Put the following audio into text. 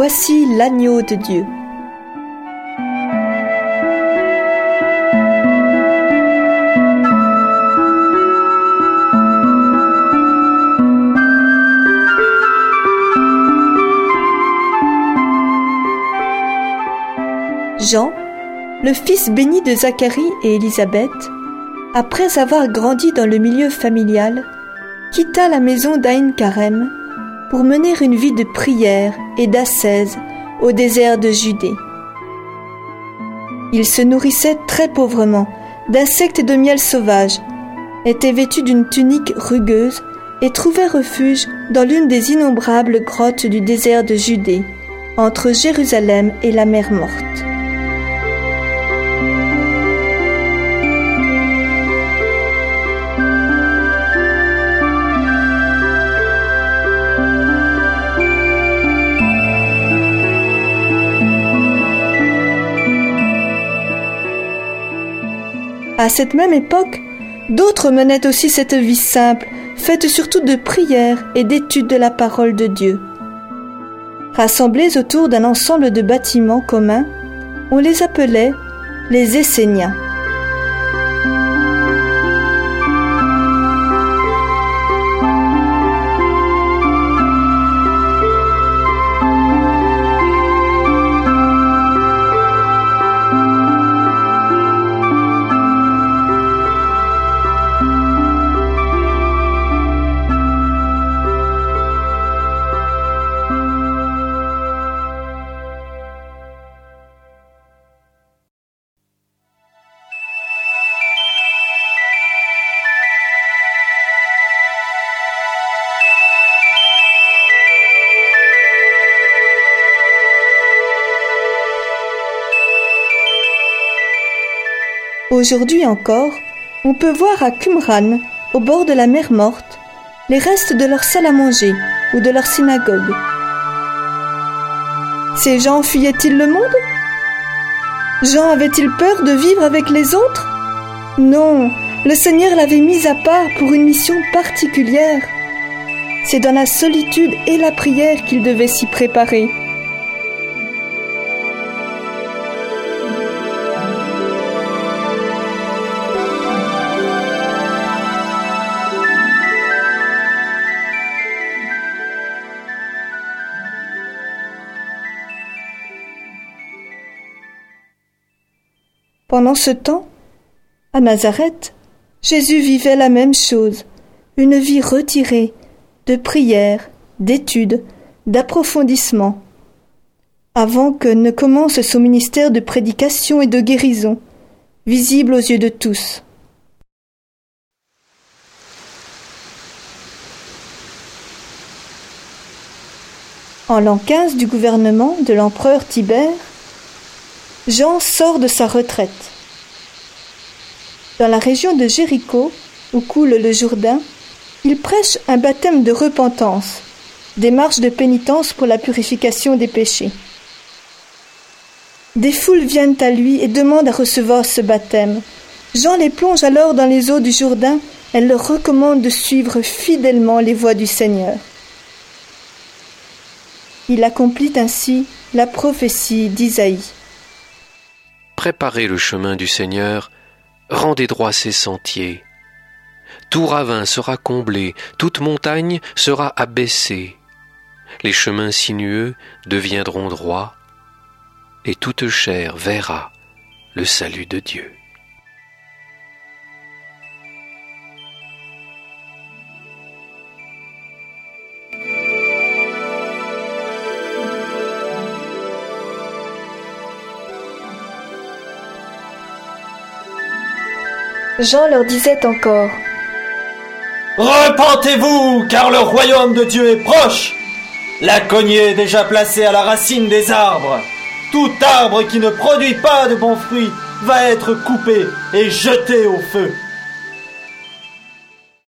Voici l'agneau de Dieu. Jean, le fils béni de Zacharie et Élisabeth, après avoir grandi dans le milieu familial, quitta la maison d'Aïn Karem pour mener une vie de prière et d'ascèse au désert de Judée. Il se nourrissait très pauvrement d'insectes et de miel sauvage, était vêtu d'une tunique rugueuse et trouvait refuge dans l'une des innombrables grottes du désert de Judée, entre Jérusalem et la mer Morte. À cette même époque, d'autres menaient aussi cette vie simple, faite surtout de prières et d'études de la parole de Dieu. Rassemblés autour d'un ensemble de bâtiments communs, on les appelait les Esséniens. Aujourd'hui encore, on peut voir à Qumran, au bord de la mer Morte, les restes de leur salle à manger ou de leur synagogue. Ces gens fuyaient-ils le monde ? Jean avait-il peur de vivre avec les autres ? Non, le Seigneur l'avait mis à part pour une mission particulière. C'est dans la solitude et la prière qu'il devait s'y préparer. Pendant ce temps, à Nazareth, Jésus vivait la même chose, une vie retirée, de prière, d'études, d'approfondissement, avant que ne commence son ministère de prédication et de guérison, visible aux yeux de tous. En l'an 15 du gouvernement de l'empereur Tibère, Jean sort de sa retraite. Dans la région de Jéricho, où coule le Jourdain, il prêche un baptême de repentance, démarche de pénitence pour la purification des péchés. Des foules viennent à lui et demandent à recevoir ce baptême. Jean les plonge alors dans les eaux du Jourdain et leur recommande de suivre fidèlement les voies du Seigneur. Il accomplit ainsi la prophétie d'Isaïe. Préparez le chemin du Seigneur, rendez droit ses sentiers. Tout ravin sera comblé, toute montagne sera abaissée. Les chemins sinueux deviendront droits, et toute chair verra le salut de Dieu. Jean leur disait encore : Repentez-vous, car le royaume de Dieu est proche. La cognée est déjà placée à la racine des arbres. Tout arbre qui ne produit pas de bons fruits va être coupé et jeté au feu.